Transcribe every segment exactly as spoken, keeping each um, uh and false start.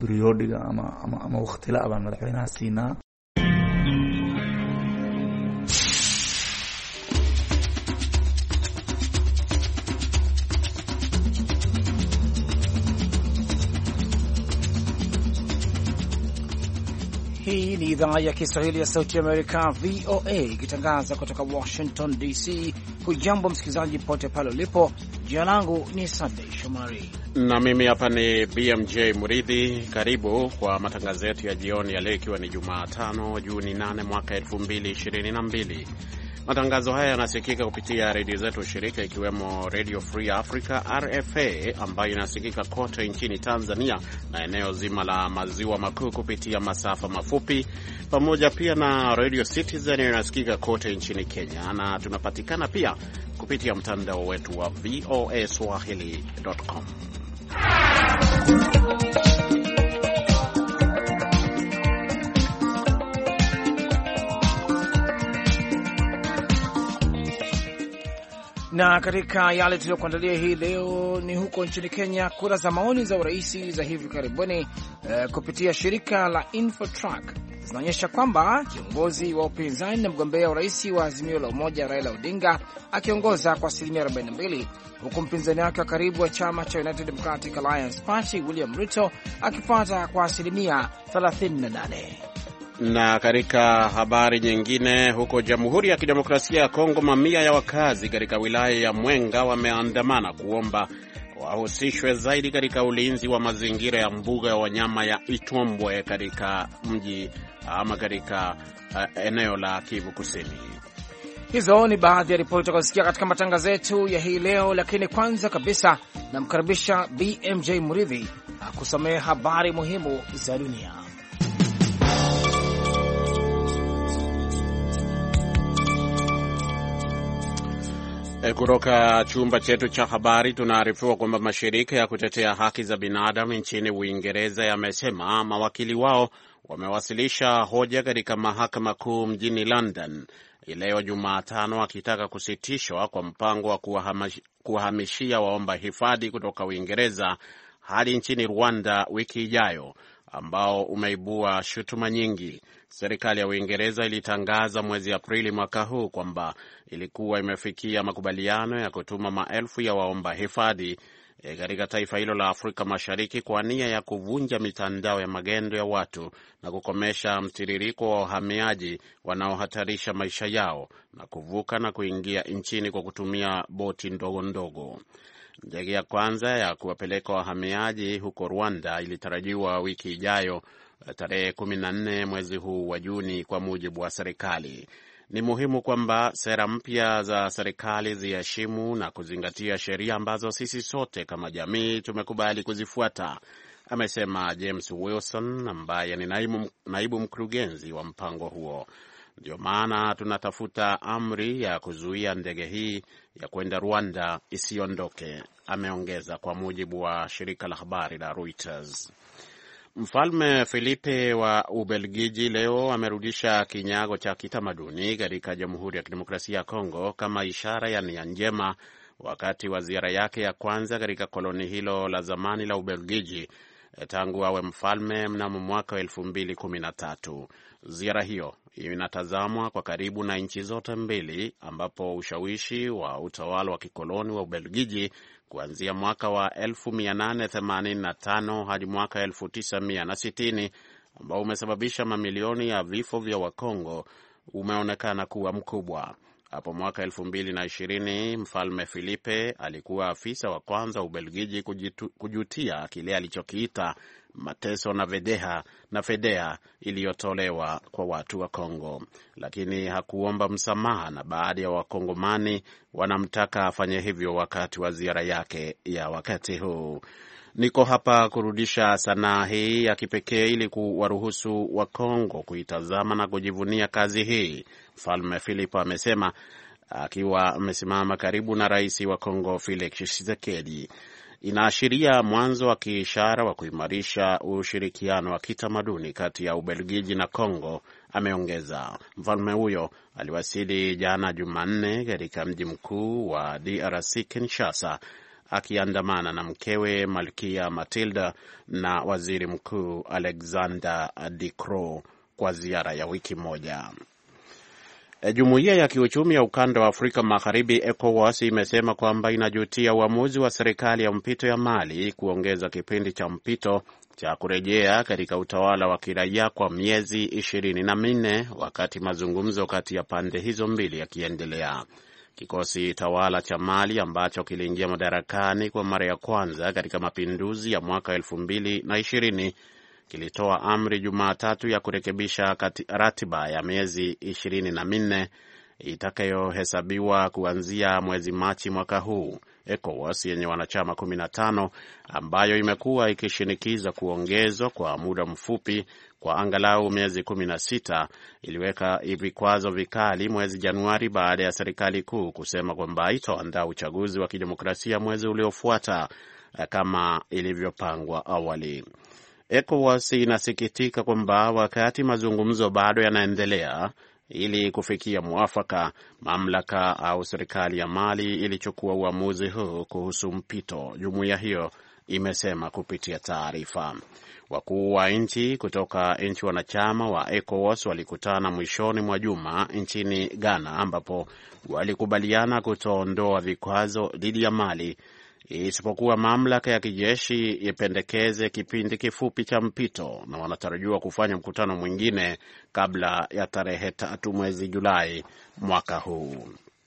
periodiga ama ama ama waqtila baan madaxweynaha siinaa. Hii ni idhaa ya Kiswahili ya Sauti ya Amerika, V O A, ikitangaza kutoka Washington D C. Hujambo msikilizaji pote pale ulipo. Jina langu ni Sunday Shomari na mimi hapa ni B M J Muridhi. Karibu kwa matangazo yetu ya jioni ya leo, ikiwa ni Jumatano Juni nane mwaka elfu mbili ishirini na mbili. Matangazo haya yanasikika kupitia redio zetu shirika, ikiwemo Radio Free Africa R F A ambayo inasikika kote nchini Tanzania na eneo zima la maziwa makuu kupitia masafa mafupi, pamoja pia na Radio Citizen inasikika kote nchini Kenya, na tunapatikana pia kupitia mtandao wetu wa v o a swahili dot com. Na katika yale tuliyokuandalia hii leo ni huko nchini Kenya. Kura za maoni za urais za hivi karibuni uh, kupitia shirika la Infotrack zinaonyesha kwamba kiongozi wa upinzani na mgombea urais wa Azimio la Umoja Raila Odinga akiongoza kwa asilimia arobaini na mbili, huku mpinzani wake wa karibu wa chama cha United Democratic Alliance Party William Ruto akifuata kwa asilimia thelathini na nane. Na katika habari nyingine, huko Jamhuri ya Kidemokrasia ya Kongo, mamia ya wakazi katika wilaya ya Mwenga wameandamana kuomba wahusishwe zaidi katika ulinzi wa mazingira ya mbuga ya wanyama ya Itombwe katika mji ama katika uh, eneo la Kivu Kusini. Hizo ni baadhi ya ripoti tutakazosikia katika matangazo yetu ya hii leo, lakini kwanza kabisa namkaribisha B M J Muridhi akusomea habari muhimu za dunia. Kutoka chumba chetu cha habari tunaarifiwa kwamba mashirika ya kutetea haki za binadamu nchini Uingereza yamesema mawakili wao wamewasilisha hoja katika mahakama kuu mjini London leo Jumatano, akitaka kusitishwa kwa mpango wa kuwahamishia waomba hifadhi kutoka Uingereza hadi nchini Rwanda wiki ijayo, ambao umeibua shutuma nyingi. Serikali ya Uingereza ilitangaza mwezi Aprili mwaka huu kwamba ilikuwa imefikia makubaliano ya kutuma maelfu ya waomba hifadhi e, katika taifa hilo la Afrika Mashariki kwa nia ya kuvunja mitandao ya magendo ya watu na kukomesha mtiririko wa wahamiaji wanaohatarisha maisha yao na kuvuka na kuingia nchini kwa kutumia boti ndogo ndogo. Ndege ya kwanza ya kuwapeleka wahamiaji huko Rwanda ilitarajiwa wiki ijayo tarehe kumi na nne mwezi huu wa Juni, kwa mujibu wa serikali. Ni muhimu kwamba sera mpya za serikali ziheshimu na kuzingatia sheria ambazo sisi sote kama jamii tumekubali kuzifuata, amesema James Wilson ambaye ni naibu, naibu mkurugenzi wa mpango huo. Ndio maana tunatafuta amri ya kuzuia ndege hii ya kwenda Rwanda isiondoke, ameongeza, kwa mujibu wa shirika la habari la Reuters. Mfalme Filipe wa Ubelgiji leo amerudisha kinyago cha kitamaduni katika Jamhuri ya Kidemokrasia ya Kongo kama ishara ya nia njema wakati wa ziara yake ya kwanza katika koloni hilo la zamani la Ubelgiji tangu awe mfalme mnamo mwaka wa elfu mbili kumi na tatu. Ziara hiyo inatazamwa kwa karibu na nchi zote mbili, ambapo ushawishi wa utawala wa kikoloni wa Ubelgiji kuanzia mwaka wa elfu mia nane themanini na tano hadi mwaka elfu tisa mia sitini, ambao umesababisha mamilioni ya vifo vya Wakongo, umeonekana kuwa mkubwa. Hapo mwaka elfu mbili na ishirini, Mfalme Filipe alikuwa afisa wa kwanza Ubelgiji kujitu, kujutia kile alichokiita mateso na vedeha na fedea iliyotolewa kwa watu wa Kongo, lakini hakuomba msamaha, na baadhi ya Wakongomani wanamtaka afanye hivyo wakati wa ziara yake ya wakati huu. Niko hapa kurudisha sanaa hii ya kipekee ili kuwaruhusu wa Kongo kuitazama na kujivunia kazi hii, Mfalme Philip amesema, akiwa amesimama karibu na rais wa Kongo Felix Tshisekedi. Inaashiria mwanzo wa kiishara wa kuimarisha ushirikiano wa kitamaduni kati ya Ubelgiji na Kongo, ameongeza. Mfalme huyo aliwasili jana Jumanne katika mji mkuu wa D R C Kinshasa, akiandamana na mkewe Malkia Matilda na waziri mkuu Alexander De Croo kwa ziara ya wiki moja. Jumuiya ya kiuchumi ya ukanda wa Afrika Magharibi ECOWAS imesema kwamba inajutia uamuzi wa serikali ya mpito ya Mali kuongeza kipindi cha mpito cha kurejea katika utawala wa kiraia kwa miezi ishirini na minne wakati mazungumzo kati ya pande hizo mbili yakiendelea. Kikosi tawala cha Mali ambacho kiliingia madarakani kwa mara ya kwanza katika mapinduzi ya mwaka elfu mbili na ishirini kilitoa amri Jumatatu ya kurekebisha ratiba ya miezi ishirini na minne itakayohesabiwa kuanzia mwezi Machi mwaka huu. ECOWAS yenye wanachama kumi na tano ambayo imekuwa ikishinikiza kuongezwa kwa muda mfupi kwa angalau miezi kumi na sita iliweka vikwazo vikali mwezi Januari baada ya serikali kuu kusema kwamba itaandaa uchaguzi wa kidemokrasia mwezi uliofuata kama ilivyopangwa awali. ECOWAS inasikitika kwamba wakati mazungumzo bado yanaendelea ili kufikia mwafaka, mamlaka au serikali ya Mali ilichukua uamuzi huu kuhusu mpito, jumuiya hiyo imesema kupitia taarifa. Wakuu wa nchi kutoka nchi wanachama wa ECOWAS walikutana mwishoni mwa juma nchini Ghana, ambapo walikubaliana kutoondoa vikwazo dhidi ya Mali isipokuwa mamlaka ya kijeshi ipendekeze kipindi kifupi cha mpito, na wanatarajiwa kufanya mkutano mwingine kabla ya tarehe tatu mwezi Julai mwaka huu.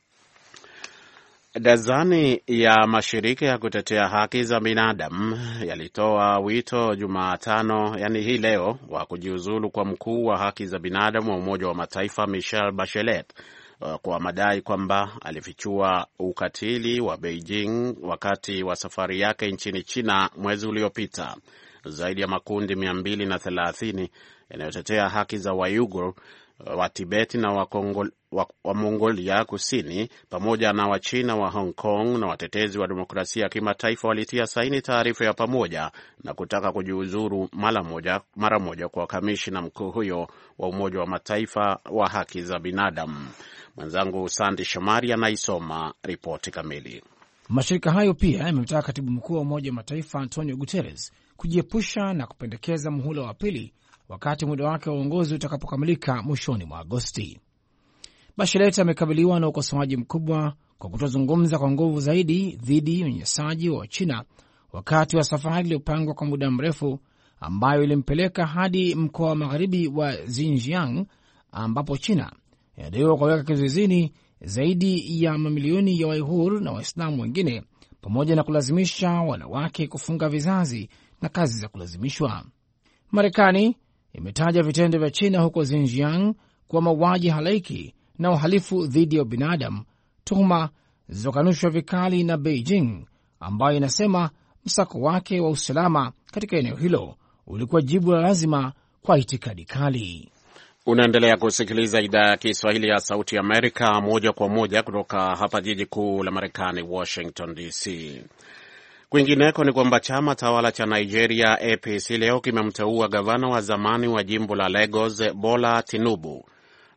Dazani ya mashirika ya kutetea haki za binadamu yalitoa wito Jumatano, yani hii leo, wa kujiuzulu kwa mkuu wa haki za binadamu wa Umoja wa Mataifa Michelle Bachelet kwa madai kwamba alifichua ukatili wa Beijing wakati wa safari yake nchini China mwezi uliopita. Zaidi ya makundi mia mbili na thelathini yanayotetea haki za Wayugur wa Tibeti na wa, Kongo, wa, wa Mongolia Kusini pamoja na Wachina wa Hong Kong na watetezi wa demokrasia ya kimataifa walitia saini taarifa ya pamoja na kutaka kujiuzuru mara moja, mara moja kwa kamishna mkuu huyo wa Umoja wa Mataifa wa haki za binadamu. Mwenzangu Sandi Shomari anaisoma ripoti kamili. Mashirika hayo pia yamemtaka katibu mkuu wa Umoja wa Mataifa Antonio Guterres kujiepusha na kupendekeza muhula wa pili wakati muda wake wa uongozi utakapokamilika mwishoni mwa Agosti. Bachelet amekabiliwa na ukosoaji mkubwa kwa kutozungumza kwa nguvu zaidi dhidi ya unyanyasaji wa China wakati wa safari iliyopangwa kwa muda mrefu ambayo ilimpeleka hadi mkoa wa magharibi wa Xinjiang, ambapo China inadaiwa kuweka kizuizini zaidi ya mamilioni ya Waihur na Waislamu wengine, pamoja na kulazimisha wanawake kufunga vizazi na kazi za kulazimishwa. Marekani imetaja vitendo vya China huko Xinjiang kuwa mauaji halaiki na uhalifu dhidi ya binadamu, tuhuma zilizokanushwa vikali na Beijing, ambayo inasema msako wake wa usalama katika eneo hilo ulikuwa jibu la lazima kwa itikadi kali. Unaendelea kusikiliza idhaa ya Kiswahili ya Sauti Amerika moja kwa moja kutoka hapa jiji kuu la Marekani, Washington D C. Kwingineko ni kwamba chama tawala cha Nigeria A P C leo kimemteua gavana wa zamani wa jimbo la Lagos Bola Tinubu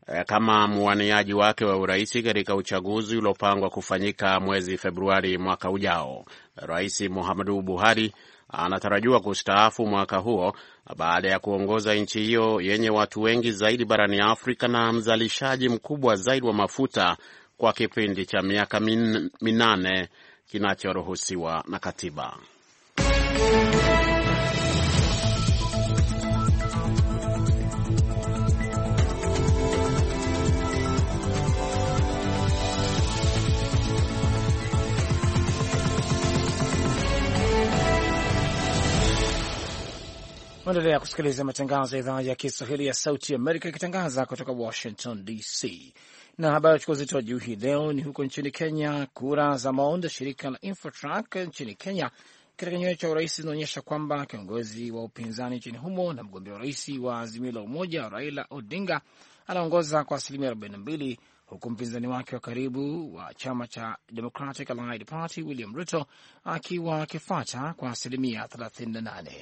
kama mwaniaji wake wa urais katika uchaguzi uliopangwa kufanyika mwezi Februari mwaka ujao. Rais Muhammadu Buhari anatarajiwa kustaafu mwaka huo baada ya kuongoza nchi hiyo yenye watu wengi zaidi barani Afrika na mzalishaji mkubwa zaidi wa mafuta kwa kipindi cha miaka min, minane kinachoruhusiwa na katiba. Endelea kusikiliza matangazo ya idhaa ya Kiswahili ya Sauti Amerika ikitangaza kutoka Washington D C. Na habari ya uchukuzi wa juu hii leo ni huko nchini Kenya. Kura za maoni ya shirika la Infotrack nchini Kenya katika kinyang'anyiro cha urais zinaonyesha kwamba kiongozi wa upinzani nchini humo na mgombea wa rais wa Azimio la Umoja Raila Odinga anaongoza kwa asilimia arobaini na mbili, huku mpinzani wake wa karibu wa chama cha Democratic Allied Party William Ruto akiwa akifuata kwa asilimia thelathini na nane.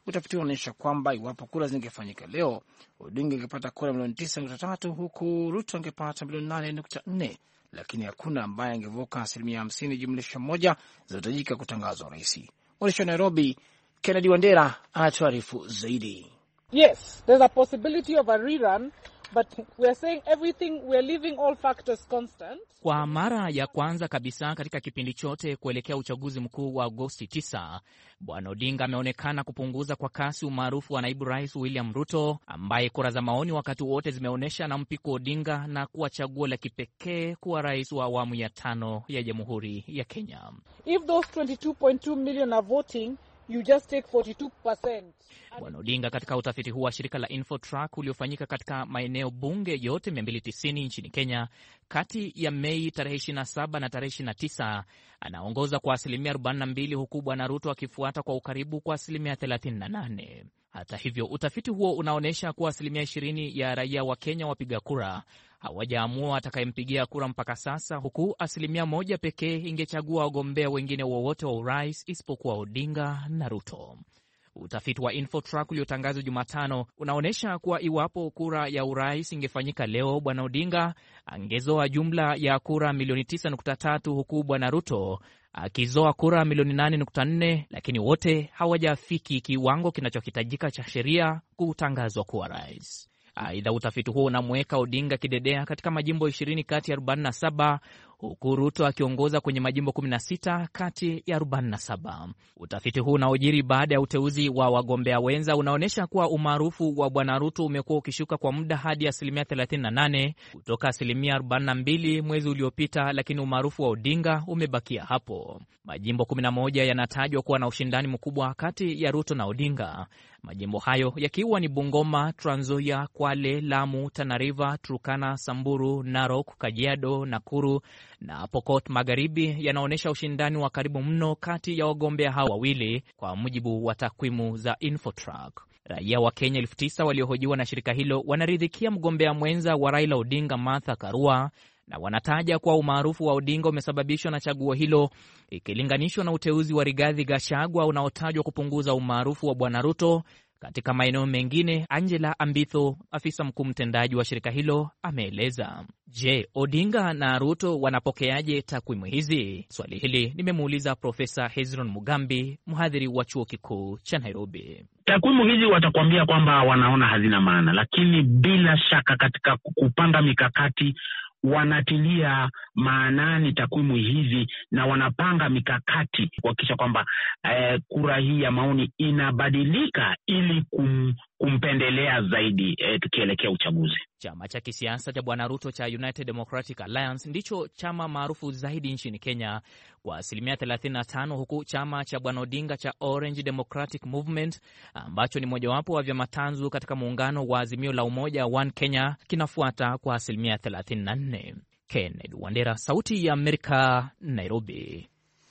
Utafiti unaonyesha kwamba iwapo kura zingefanyika leo, Odinga ingepata kura milioni tisa nukta tatu huku Ruto angepata milioni nane nukta nne, lakini hakuna ambaye angevuka asilimia hamsini jumlisha moja zinazohitajika kutangazwa rais. Mwandishi wa Nairobi, Kennedy Wandera anatuarifu zaidi. Yes, there's a possibility of a rerun, but we are saying everything, we are leaving all factors constant. Kwa mara ya kwanza kabisa katika kipindi chote kuelekea uchaguzi mkuu wa Agosti tisa, Bwana Odinga ameonekana kupunguza kwa kasi umaarufu wa naibu rais William Ruto, ambaye kura za maoni wakati wote zimeonyesha na mpiko Odinga na kuwa chaguo la kipekee kuwa rais wa awamu ya tano ya Jamhuri ya Kenya. If those twenty-two point two million are voting, you just take forty-two percent. Bwana Odinga katika utafiti huu wa shirika la InfoTrack uliofanyika katika maeneo bunge yote mia mbili tisini nchini Kenya kati ya Mei tarehe ishirini na saba na tarehe ishirini na tisa anaongoza kwa asilimia arobaini na mbili huku Bwana Ruto akifuata kwa ukaribu kwa asilimia thelathini na nane. Hata hivyo, utafiti huo unaonyesha kuwa asilimia ishirini ya raia wa Kenya wapiga kura hawajaamua atakayempigia kura mpaka sasa, huku asilimia moja pekee ingechagua wagombea wengine wowote wa urais isipokuwa Odinga na Ruto. Utafiti wa InfoTrack uliotangazwa Jumatano unaonyesha kuwa iwapo kura ya urais ingefanyika leo, Bwana Odinga angezoa jumla ya kura milioni tisa nukta tatu huku Bwana Ruto akizoa kura milioni nane nukta nne, lakini wote hawajafiki kiwango kinachohitajika cha sheria kutangazwa kuwa rais. Aidha, utafiti huo unamweka Odinga kidedea katika majimbo ishirini kati ya arobaini na saba huku Ruto akiongoza kwenye majimbo kumi na sita kati ya arobaini na saba. Utafiti huu unaojiri baada ya uteuzi wa wagombea wenza unaonyesha kuwa umaarufu wa Bwana Ruto umekuwa ukishuka kwa muda hadi asilimia thelathini na nane kutoka asilimia arobaini na mbili mwezi uliopita, lakini umaarufu wa Odinga umebakia hapo. Majimbo kumi na moja yanatajwa kuwa na ushindani mkubwa kati ya Ruto na Odinga. Majimbo hayo yakiwa ni Bungoma, Trans Nzoia, Kwale, Lamu, Tana River, Turkana, Samburu, Narok, Kajiado, Nakuru na Pokot Magharibi yanaonyesha ushindani wa karibu mno kati ya wagombea hao wawili kwa mujibu wa takwimu za InfoTrack. Raia wa Kenya elfu tisa waliohojiwa na shirika hilo wanaridhikia mgombea mwenza wa Raila Odinga, Martha Karua, na wanataja kuwa umaarufu wa Odinga umesababishwa na chaguo hilo ikilinganishwa na uteuzi wa Rigathi Gachagua unaotajwa kupunguza umaarufu wa Bwana Ruto. Katika maeneo mengine, Angela Ambitho, afisa mkuu mtendaji wa shirika hilo, ameeleza. Je, Odinga na Ruto wanapokeaje takwimu hizi? Swali hili nimemuuliza Profesa Hezron Mugambi, mhadhiri wa chuo kikuu cha Nairobi. Takwimu hizi watakwambia kwamba wanaona hazina maana, lakini bila shaka katika kupanga mikakati wanatilia maanani takwimu hizi na wanapanga mikakati kuhakikisha kwamba eh, kura hii ya maoni inabadilika ili kum, kumpendelea zaidi eh, tukielekea uchaguzi. Chama cha kisiasa cha Bwana Ruto cha United Democratic Alliance ndicho chama maarufu zaidi nchini Kenya kwa asilimia thelathini na tano, huku chama cha Bwana Odinga cha Orange Democratic Movement ambacho ni mojawapo wa vyama tanzu katika muungano wa Azimio la Umoja One Kenya kinafuata kwa asilimia thelathini na nne. Kennedy Wandera, Sauti ya Amerika, Nairobi.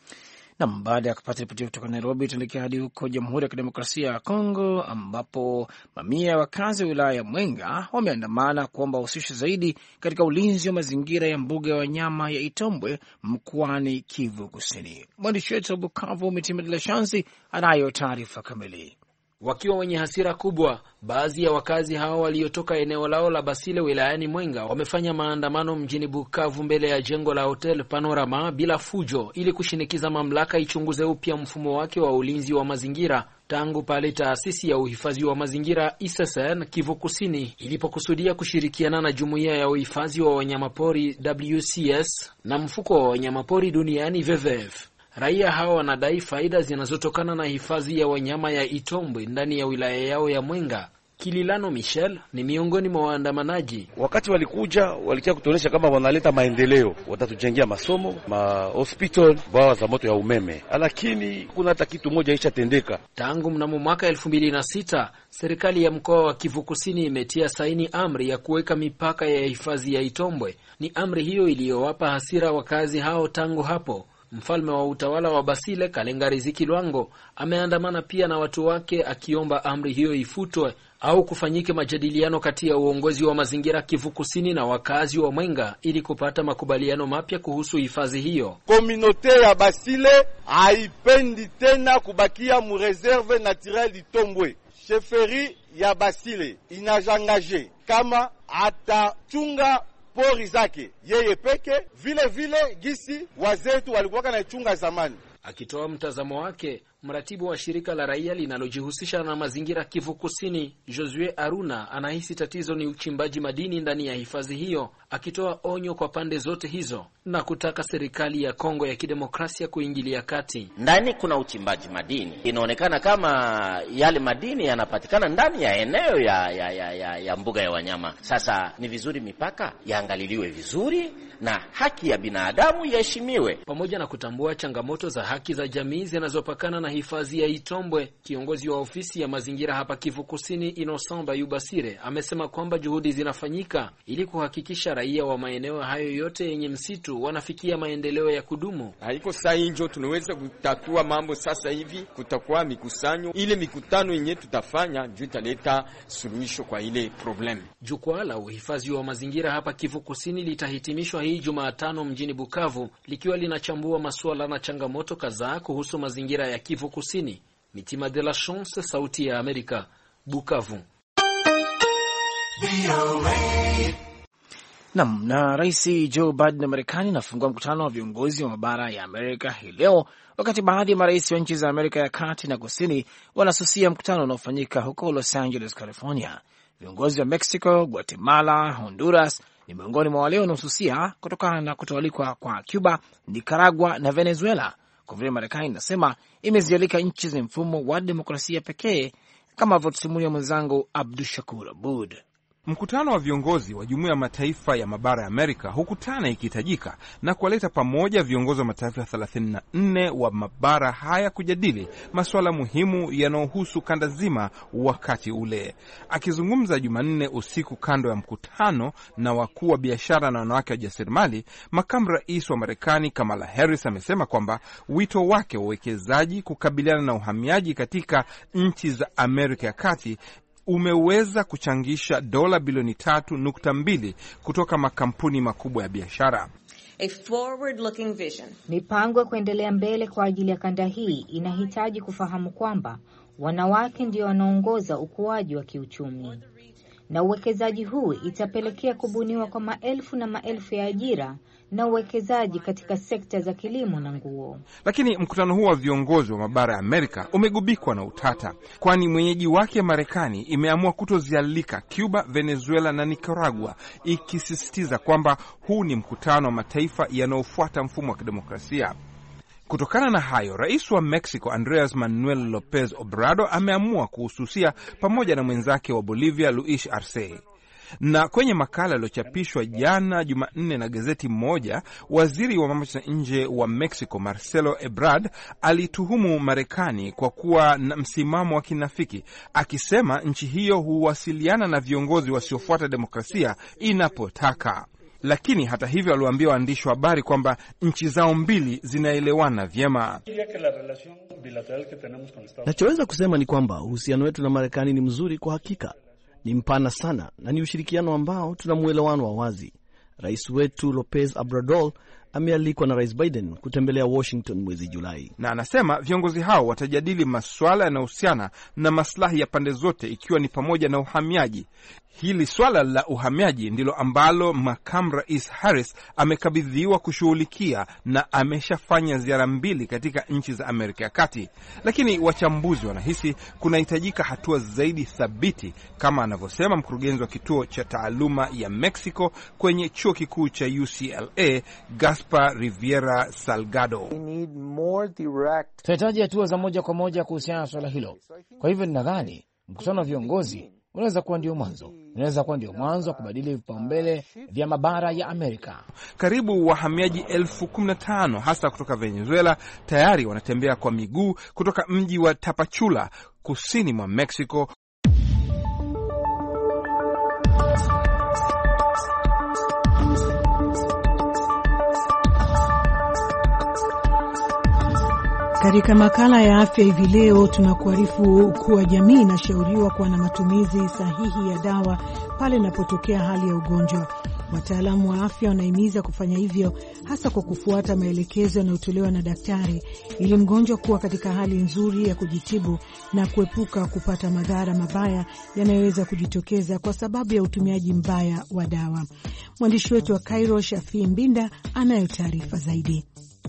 Na baada ya kupata ripoti kutoka Nairobi, tunaelekea hadi huko Jamhuri ya Kidemokrasia ya Kongo ambapo mamia ya wakazi wa wilaya ya Mwenga wameandamana kuomba uhusishwe zaidi katika ulinzi wa mazingira ya mbuga ya wanyama ya Itombwe mkoani Kivu Kusini. Mwandishi wetu wa Bukavu Mitima de la Chance anayo taarifa kamili. Wakiwa wenye hasira kubwa, baadhi ya wakazi hao waliotoka eneo lao la Basile wilayani Mwenga wamefanya maandamano mjini Bukavu mbele ya jengo la Hotel Panorama bila fujo ili kushinikiza mamlaka ichunguze upya mfumo wake wa ulinzi wa mazingira tangu pale taasisi ya uhifadhi wa mazingira I S S N Kivu Kusini ilipokusudia kushirikiana na jumuiya ya uhifadhi wa wanyamapori W C S na mfuko wa wanyamapori duniani W W F. Raia hao wanadai faida zinazotokana na hifadhi ya wanyama ya Itombwe ndani ya wilaya yao ya Mwenga. Kililano Michel ni miongoni mwa waandamanaji. Wakati walikuja walikia kutuonesha kama wanaleta maendeleo, watatujengea masomo, ma hospital, bwawa za moto ya umeme, lakini kuna hata kitu moja ishatendeka. Tangu mnamo mwaka elfu mbili na sita, serikali ya mkoa wa Kivu Kusini imetia saini amri ya kuweka mipaka ya hifadhi ya Itombwe. Ni amri hiyo iliyowapa hasira wakazi hao tangu hapo. Mfalme wa utawala wa Basile Kalenga Riziki Lwango ameandamana pia na watu wake akiomba amri hiyo ifutwe au kufanyike majadiliano kati ya uongozi wa mazingira Kivu Kusini na wakazi wa Mwenga ili kupata makubaliano mapya kuhusu hifadhi hiyo. Komunote ya Basile haipendi tena kubakia mu reserve naturelle Itombwe. Sheferi ya Basile inajangaje kama atachunga pori zake yeye peke vile vile gisi wazetu walikuwa na chunga zamani. Akitoa mtazamo wake, mratibu wa shirika la raia linalojihusisha na mazingira Kivu Kusini, Josue Aruna, anahisi tatizo ni uchimbaji madini ndani ya hifadhi hiyo, akitoa onyo kwa pande zote hizo na kutaka serikali ya Kongo ya Kidemokrasia kuingilia kati. Ndani kuna uchimbaji madini. Inaonekana kama yale madini yanapatikana ndani ya eneo ya, ya, ya, ya, ya mbuga ya wanyama. Sasa ni vizuri mipaka yaangaliliwe vizuri na haki ya binadamu iheshimiwe. Pamoja na kutambua changamoto za haki za jamii zinazopakana na hifadhi ya Itombwe, kiongozi wa ofisi ya mazingira hapa Kivu Kusini Innocent Bayubasire amesema kwamba juhudi zinafanyika ili kuhakikisha raia wa maeneo hayo yote yenye msitu wanafikia maendeleo ya kudumu. Haiko saa hiyo tunaweza kutatua mambo sasa hivi, kutakuwa mikusanyo, ile mikutano yenye tutafanya juu italeta suluhisho kwa ile problem. Jukwaa la uhifadhi wa mazingira hapa Kivu Kusini litahitimishwa hii Jumatano mjini Bukavu, likiwa linachambua masuala na changamoto kadhaa kuhusu mazingira ya Kivu Kusini. Mitima de la Chance, Sauti ya Amerika, Bukavu. Nam na Rais Joe Biden wa Marekani anafungua mkutano wa viongozi wa mabara ya Amerika hii leo, wakati baadhi ya marais wa nchi za Amerika ya Kati na Kusini wanasusia mkutano unaofanyika huko Los Angeles, California. Viongozi wa Mexico, Guatemala, Honduras ni miongoni mwa wale wanaosusia kutokana na kutoalikwa kwa Cuba, Nicaragua na Venezuela, kwa vile Marekani inasema imezialika nchi za mfumo wa demokrasia pekee, kama alivyotusimulia mwenzangu Abdushakur Abud. Mkutano wa viongozi wa Jumuiya ya Mataifa ya Mabara ya Amerika hukutana ikihitajika na kuwaleta pamoja viongozi wa mataifa thelathini na nne wa mabara haya kujadili masuala muhimu yanayohusu kanda zima wakati ule. Akizungumza Jumanne usiku kando ya mkutano na wakuu wa biashara na wanawake wa jasiriamali, makamu rais wa Marekani Kamala Harris amesema kwamba wito wake wa uwekezaji kukabiliana na uhamiaji katika nchi za Amerika ya Kati umeweza kuchangisha dola bilioni tatu nukta mbili kutoka makampuni makubwa ya biashara. A forward-looking vision. Mipango ya kuendelea mbele kwa ajili ya kanda hii inahitaji kufahamu kwamba wanawake ndio wanaongoza ukuaji wa kiuchumi, na uwekezaji huu itapelekea kubuniwa kwa maelfu na maelfu ya ajira na uwekezaji katika sekta za kilimo na nguo. Lakini mkutano huu wa viongozi wa mabara ya Amerika umegubikwa na utata, kwani mwenyeji wake Marekani imeamua kutozialika Cuba, Venezuela na Nicaragua, ikisisitiza kwamba huu ni mkutano wa mataifa yanayofuata mfumo wa kidemokrasia. Kutokana na hayo, rais wa Mexico Andres Manuel Lopez Obrador ameamua kuhususia pamoja na mwenzake wa Bolivia Luis Arce. Na kwenye makala yaliyochapishwa jana Jumanne na gazeti moja, waziri wa mambo ya nje wa Mexico Marcelo Ebrard alituhumu Marekani kwa kuwa na msimamo wa kinafiki, akisema nchi hiyo huwasiliana na viongozi wasiofuata demokrasia inapotaka. Lakini hata hivyo aliwaambia waandishi wa habari kwamba nchi zao mbili zinaelewana vyema. Nachoweza kusema ni kwamba uhusiano wetu na Marekani ni mzuri kwa hakika. Ni mpana sana na ni ushirikiano ambao tuna muelewano wa wazi. Rais wetu Lopez Obrador amealikwa na Rais Biden kutembelea Washington mwezi Julai, na anasema viongozi hao watajadili masuala yanayohusiana na maslahi ya pande zote, ikiwa ni pamoja na uhamiaji. Hili swala la uhamiaji ndilo ambalo makamu rais Harris amekabidhiwa kushughulikia, na ameshafanya ziara mbili katika nchi za Amerika ya Kati. Lakini wachambuzi wanahisi kunahitajika hatua zaidi thabiti, kama anavyosema mkurugenzi wa kituo cha taaluma ya Mexico kwenye chuo kikuu cha U C L A Gaspar Riviera Salgado. Tunahitaji hatua za moja kwa moja kuhusiana na swala hilo. Kwa hivyo ninadhani mkutano wa viongozi unaweza kuwa ndio mwanzo. Unaweza kuwa ndio mwanzo wa kubadili vipaumbele vya mabara ya Amerika. Karibu wahamiaji elfu kumi na tano hasa kutoka Venezuela tayari wanatembea kwa miguu kutoka mji wa Tapachula kusini mwa Mexico. Katika makala ya afya hivi leo tunakuarifu kuwa jamii inashauriwa kuwa na matumizi sahihi ya dawa pale inapotokea hali ya ugonjwa. Wataalamu wa afya wanahimiza kufanya hivyo hasa kwa kufuata maelekezo yanayotolewa na daktari ili mgonjwa kuwa katika hali nzuri ya kujitibu na kuepuka kupata madhara mabaya yanayoweza kujitokeza kwa sababu ya utumiaji mbaya wa dawa. Mwandishi wetu wa Cairo, Shafii Mbinda, anayo taarifa zaidi.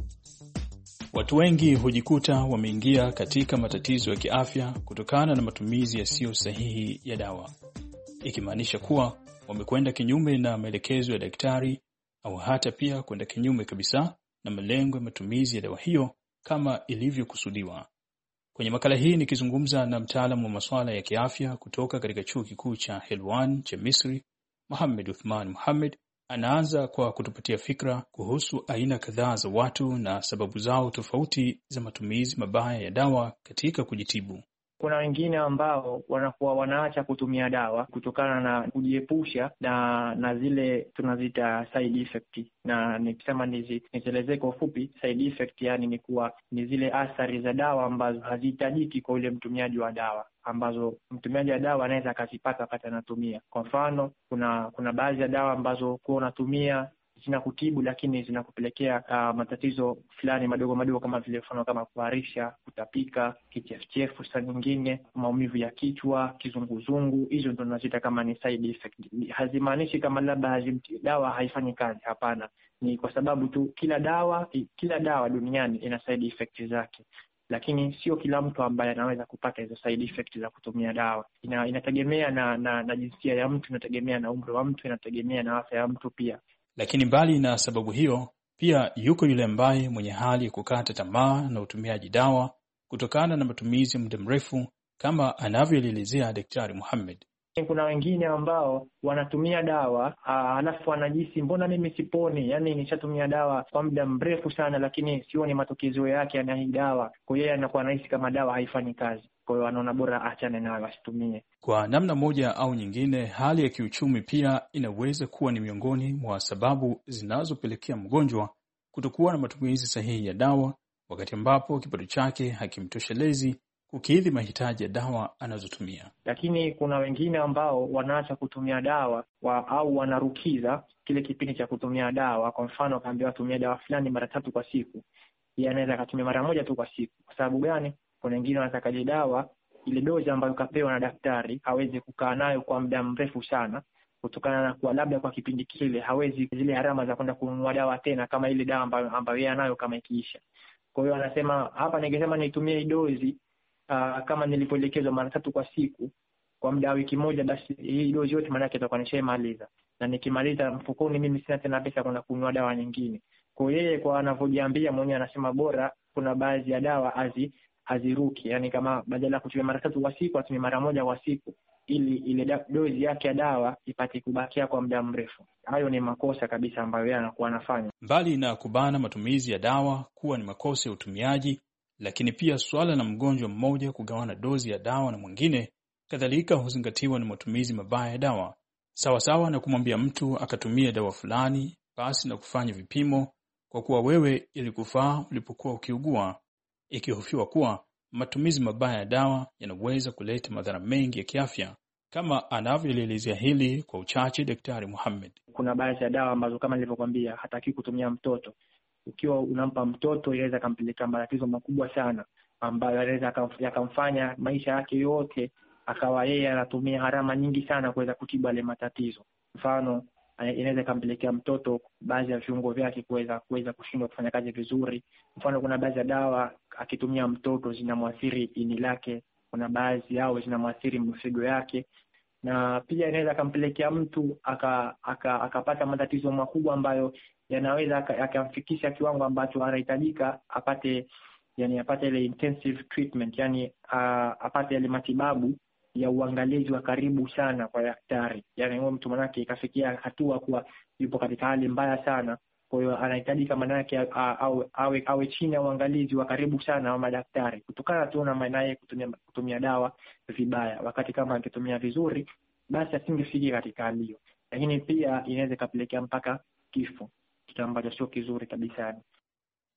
Watu wengi hujikuta wameingia katika matatizo ya kiafya kutokana na matumizi yasiyo sahihi ya dawa, ikimaanisha kuwa wamekwenda kinyume na maelekezo ya daktari au hata pia kwenda kinyume kabisa na malengo ya matumizi ya dawa hiyo kama ilivyokusudiwa. Kwenye makala hii nikizungumza na mtaalamu wa masuala ya kiafya kutoka katika chuo kikuu cha Helwan cha Misri, Mohamed Uthman Mohamed, anaanza kwa kutupatia fikra kuhusu aina kadhaa za watu na sababu zao tofauti za matumizi mabaya ya dawa katika kujitibu. Kuna wengine ambao wanakuwa wanaacha kutumia dawa kutokana na kujiepusha na na zile tunazita side effect, na nikisema nielezee kwa ufupi side effect, yani ni kuwa ni zile athari za dawa ambazo hazihitajiki kwa yule mtumiaji wa dawa, ambazo mtumiaji wa dawa anaweza akazipata wakati anatumia. Kwa mfano, kuna kuna baadhi ya dawa ambazo kwa unatumia zinakutibu lakini zinakupelekea uh, matatizo fulani madogo madogo, kama vile mfano kama kuharisha, kutapika, kichefuchefu, saa nyingine maumivu ya kichwa, kizunguzungu. Hizo ndo tunazita kama ni side effect. Hazimaanishi kama labda dawa haifanyi kazi, hapana. Ni kwa sababu tu kila dawa kila dawa duniani ina side effect zake, lakini sio kila mtu ambaye anaweza kupata hizo side effect za kutumia dawa. Ina, inategemea na, na, na jinsia ya mtu, inategemea na umri wa mtu, inategemea na afya ya mtu pia. Lakini mbali na sababu hiyo, pia yuko yule ambaye mwenye hali ya kukata tamaa na utumiaji dawa kutokana na matumizi ya muda mrefu, kama anavyoelezea Daktari Mohamed. Kuna wengine ambao wanatumia dawa halafu wanajisi, mbona mimi siponi? Yani nishatumia dawa kwa muda mrefu sana lakini sioni matokeo yake na hii dawa. Kwa hiyo anakuwa anahisi kama dawa haifanyi kazi. Kwa hiyo anaona bora achane nayo, asitumie. Kwa namna moja au nyingine, hali ya kiuchumi pia inaweza kuwa ni miongoni mwa sababu zinazopelekea mgonjwa kutokuwa na matumizi sahihi ya dawa, wakati ambapo kipato chake hakimtoshelezi kukidhi mahitaji ya dawa anazotumia. Lakini kuna wengine ambao wanaacha kutumia dawa wa, au wanarukiza kile kipindi cha kutumia dawa. Kwa mfano, kaambiwa atumie dawa fulani mara tatu kwa siku, yeye anaweza akatumia mara moja tu kwa siku. Kwa sababu gani? Kuna wengine wanataka ile dawa, ile dozi ambayo kapewa na daktari, hawezi kukaa nayo kwa muda mrefu sana, kutokana na kuwa labda kwa kipindi kile hawezi zile harama za kwenda kununua dawa tena kama ile dawa ambayo ambayo yeye anayo kama ikiisha. Kwa hiyo anasema hapa, ningesema nitumie hii dozi uh, kama nilipoelekezwa mara tatu kwa siku kwa muda wa wiki moja, basi hii dozi yote maana yake itakuwa nishaimaliza, na nikimaliza mfukoni mimi sina tena pesa kwenda kununua dawa nyingine. Kwa yeye kwa anavyojiambia mwenyewe, anasema bora kuna baadhi ya dawa azi haziruki, yani kama badala ya kutumia mara tatu kwa siku atumie mara moja kwa siku, ili ile dozi yake ya dawa ipate kubakia kwa muda mrefu. Hayo ni makosa kabisa ambayo yeye anakuwa anafanya. Mbali na kubana matumizi ya dawa kuwa ni makosa ya utumiaji, lakini pia swala la mgonjwa mmoja kugawana dozi ya dawa na mwingine kadhalika huzingatiwa na matumizi mabaya ya dawa. Sawa sawa na kumwambia mtu akatumia dawa fulani basi na kufanya vipimo kwa kuwa wewe ilikufaa ulipokuwa ukiugua, ikihofiwa kuwa matumizi mabaya ya dawa yanaweza kuleta madhara mengi ya kiafya, kama anavyoelezea hili kwa uchache Daktari Mohamed. Kuna baadhi ya dawa ambazo kama nilivyokuambia hataki kutumia mtoto. Ukiwa unampa mtoto, inaweza kumpelekea matatizo makubwa sana ambayo yanaweza yakamfanya maisha yake yote akawa yeye anatumia harama nyingi sana kuweza kutibu yale matatizo. Mfano, inaweza kumpelekea mtoto baadhi ya viungo vyake kuweza kuweza kushindwa kufanya kazi vizuri. Mfano, kuna baadhi ya dawa akitumia mtoto zinamwathiri ini lake, kuna baadhi yao zinamwathiri mfigo yake, na pia inaweza kumpelekea mtu akapata aka, aka matatizo makubwa ambayo yanaweza akamfikisha kiwango ambacho anahitajika apate, yani apate ile intensive treatment, yani uh, apate ile matibabu ya uangalizi wa karibu sana kwa daktari. Yani huyo mtu manake ikafikia hatua kuwa yupo katika hali mbaya sana, kwa hiyo anahitajika manake awe awe awe chini ya uangalizi wa karibu sana wa madaktari, kutokana tu na maana kutumia kutumia dawa vibaya. Wakati kama angetumia vizuri, basi asingefikia katika hali hiyo. Lakini pia inaweza kapelekea mpaka kifo, kitu ambacho sio kizuri kabisa.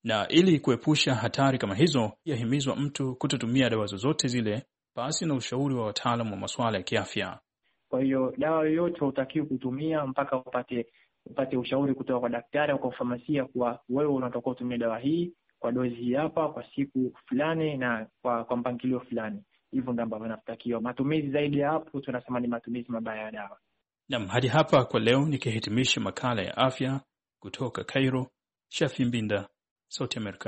Na ili kuepusha hatari kama hizo, yahimizwa mtu kutotumia dawa zozote zile basi na ushauri wa wataalamu wa masuala ya kiafya. Kwa hiyo dawa yoyote hutakiwi kutumia mpaka upate upate ushauri kutoka kwa daktari au kwa famasia kuwa wewe unatakiwa kutumia dawa hii kwa dozi hii hapa kwa siku fulani na kwa, kwa mpangilio fulani. Hivyo ndio ambavyo inatakiwa. Matumizi zaidi ya hapo tunasema ni matumizi mabaya ya dawa. Naam, hadi hapa kwa leo nikihitimisha makala ya afya kutoka Cairo, Shafi Mbinda, Sauti Amerika.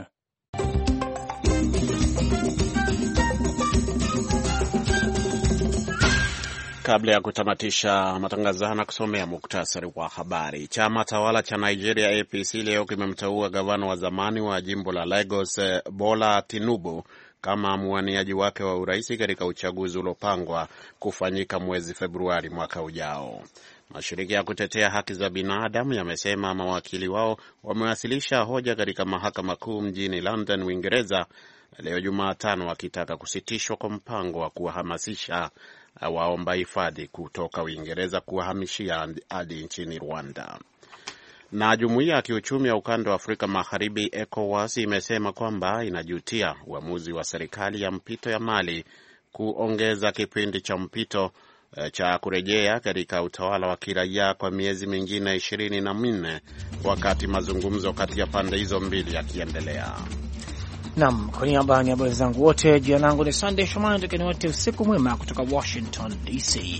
Kabla ya kutamatisha matangazo haya na kusomea muktasari wa habari. Chama tawala cha Nigeria A P C leo kimemteua gavana wa zamani wa jimbo la Lagos Bola Tinubu kama mwaniaji wake wa urais katika uchaguzi uliopangwa kufanyika mwezi Februari mwaka ujao. Mashirika ya kutetea haki za binadamu yamesema mawakili wao wamewasilisha hoja katika mahakama kuu mjini London, Uingereza leo Jumatano wakitaka kusitishwa kwa mpango wa kuwahamasisha waomba hifadhi kutoka Uingereza kuwahamishia hadi nchini Rwanda. Na jumuiya ya kiuchumi ya ukanda wa Afrika Magharibi ECOWAS imesema kwamba inajutia uamuzi wa serikali ya mpito ya Mali kuongeza kipindi cha mpito cha kurejea katika utawala wa kiraia kwa miezi mingine ishirini na minne wakati mazungumzo kati ya pande hizo mbili yakiendelea. Naam, kwa niaba ya wenzangu wote, jina langu ni Sunday Shomani, tukeni wote usiku mwema kutoka Washington D C.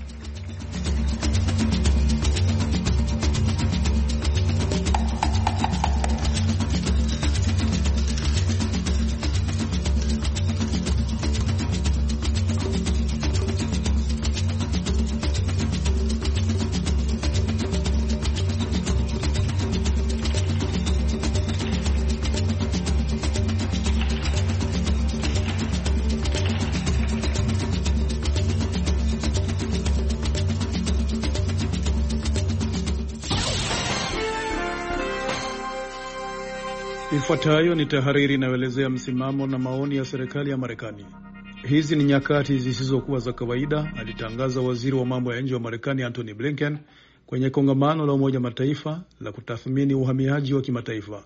Ifuatayo ni tahariri inayoelezea msimamo na maoni ya serikali ya Marekani. Hizi ni nyakati zisizokuwa za kawaida, alitangaza waziri wa mambo ya nje wa Marekani Antony Blinken kwenye kongamano la Umoja Mataifa la kutathmini uhamiaji wa kimataifa.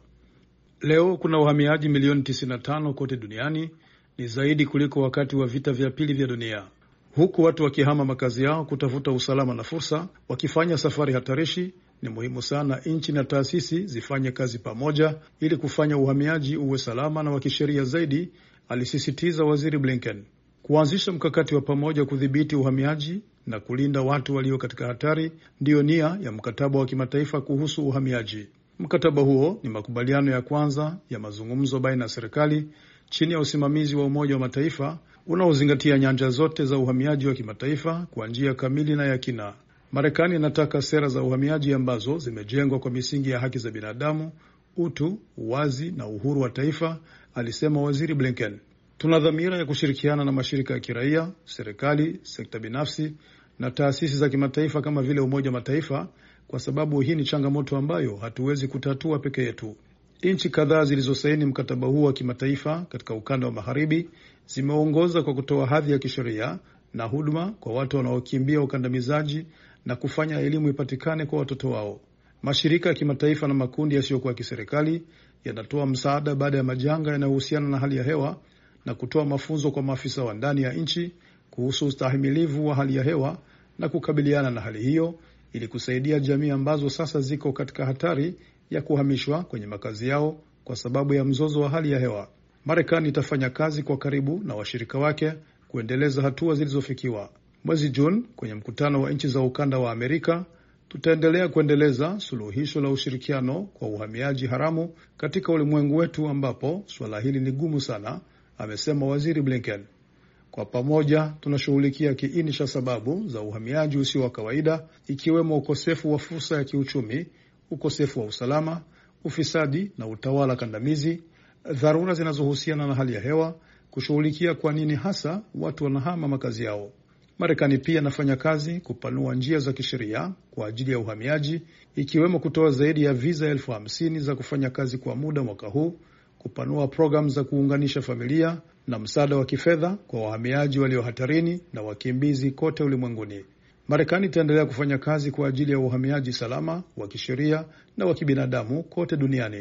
Leo kuna uhamiaji milioni tisini na tano kote duniani, ni zaidi kuliko wakati wa vita vya pili vya dunia. Huku watu wakihama makazi yao kutafuta usalama na fursa, wakifanya safari hatarishi, ni muhimu sana nchi na taasisi zifanye kazi pamoja ili kufanya uhamiaji uwe salama na wa kisheria zaidi, alisisitiza waziri Blinken. Kuanzisha mkakati wa pamoja kudhibiti uhamiaji na kulinda watu walio katika hatari ndiyo nia ya mkataba wa kimataifa kuhusu uhamiaji. Mkataba huo ni makubaliano ya kwanza ya mazungumzo baina ya serikali chini ya usimamizi wa Umoja wa Mataifa unaozingatia nyanja zote za uhamiaji wa kimataifa kwa njia kamili na ya kina. Marekani inataka sera za uhamiaji ambazo zimejengwa kwa misingi ya haki za binadamu, utu, uwazi na uhuru wa taifa, alisema waziri Blinken. Tuna dhamira ya kushirikiana na mashirika ya kiraia, serikali, sekta binafsi na taasisi za kimataifa kama vile Umoja wa Mataifa, kwa sababu hii ni changamoto ambayo hatuwezi kutatua peke yetu. Nchi kadhaa zilizosaini mkataba huu wa kimataifa katika ukanda wa Magharibi zimeongoza kwa kutoa hadhi ya kisheria na huduma kwa watu wanaokimbia ukandamizaji na kufanya elimu ipatikane kwa watoto wao. Mashirika ya kimataifa na makundi yasiyokuwa kiserikali yanatoa msaada baada ya majanga yanayohusiana na hali ya hewa na kutoa mafunzo kwa maafisa wa ndani ya nchi kuhusu ustahimilivu wa hali ya hewa na kukabiliana na hali hiyo ili kusaidia jamii ambazo sasa ziko katika hatari ya kuhamishwa kwenye makazi yao kwa sababu ya mzozo wa hali ya hewa. Marekani itafanya kazi kwa karibu na washirika wake kuendeleza hatua zilizofikiwa. Mwezi Juni, kwenye mkutano wa nchi za ukanda wa Amerika, tutaendelea kuendeleza suluhisho la ushirikiano kwa uhamiaji haramu katika ulimwengu wetu ambapo swala hili ni gumu sana, amesema waziri Blinken. Kwa pamoja tunashughulikia kiini cha sababu za uhamiaji usio wa kawaida, ikiwemo ukosefu wa fursa ya kiuchumi, ukosefu wa usalama, ufisadi na utawala kandamizi, dharura zinazohusiana na hali ya hewa, kushughulikia kwa nini hasa watu wanahama makazi yao. Marekani pia inafanya kazi kupanua njia za kisheria kwa ajili ya uhamiaji, ikiwemo kutoa zaidi ya visa elfu hamsini za kufanya kazi kwa muda mwaka huu, kupanua programu za kuunganisha familia na msaada wa kifedha kwa wahamiaji walio hatarini na wakimbizi kote ulimwenguni. Marekani itaendelea kufanya kazi kwa ajili ya uhamiaji salama, wa kisheria na wa kibinadamu kote duniani.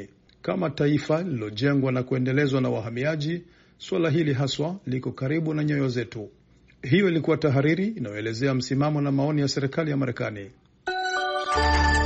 Kama taifa lililojengwa na kuendelezwa na wahamiaji, suala hili haswa liko karibu na nyoyo zetu. Hiyo ilikuwa tahariri inayoelezea msimamo na maoni ya serikali ya Marekani.